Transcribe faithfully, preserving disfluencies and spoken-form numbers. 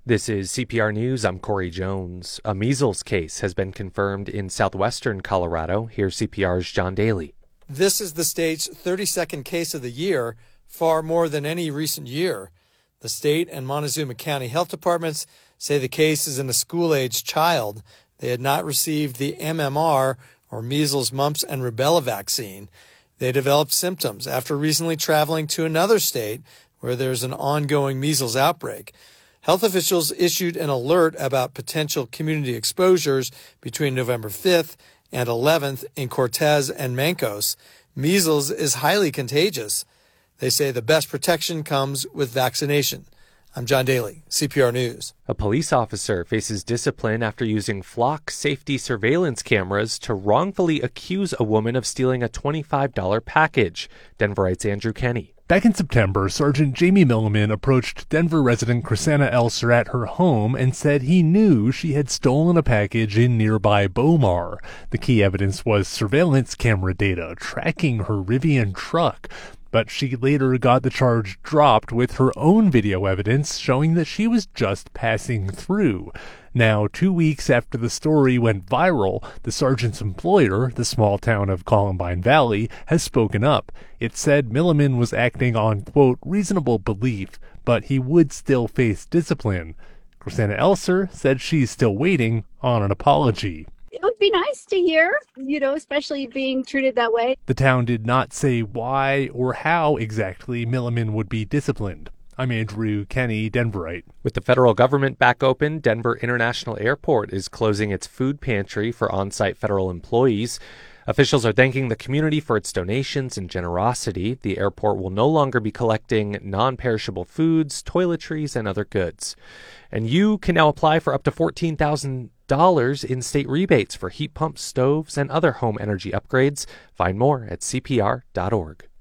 This is C P R News. I'm Corey Jones. A measles case has been confirmed in southwestern Colorado. Here's C P R's John Daly. This is the state's thirty-second case of the year, far more than any recent year. The state and Montezuma County health departments say the case is in a school-aged child. They had not received the M M R, or measles, mumps, and rubella vaccine. They developed symptoms after recently traveling to another state where there's an ongoing measles outbreak. Health officials issued an alert about potential community exposures between November fifth and eleventh in Cortez and Mancos. Measles is highly contagious. They say the best protection comes with vaccination. I'm John Daly, C P R News. A police officer faces discipline after using flock safety surveillance cameras to wrongfully accuse a woman of stealing a twenty-five dollars package. Denverite's Andrew Kenny. Back in September, Sergeant Jamie Milliman approached Denver resident Chrisanna Elser at her home and said he knew she had stolen a package in nearby Bomar. The key evidence was surveillance camera data tracking her Rivian truck. But she later got the charge dropped with her own video evidence showing that she was just passing through. Now, two weeks after the story went viral, the sergeant's employer, the small town of Columbine Valley, has spoken up. It said Milliman was acting on, quote, reasonable belief, but he would still face discipline. Chrisanna Elser said she's still waiting on an apology. It would be nice to hear, you know, especially being treated that way. The town did not say why or how exactly Milliman would be disciplined. I'm Andrew Kenny, Denverite. With the federal government back open, Denver International Airport is closing its food pantry for on-site federal employees. Officials are thanking the community for its donations and generosity. The airport will no longer be collecting non-perishable foods, toiletries, and other goods. And you can now apply for up to fourteen thousand dollars in state rebates for heat pumps, stoves, and other home energy upgrades. Find more at C P R dot org.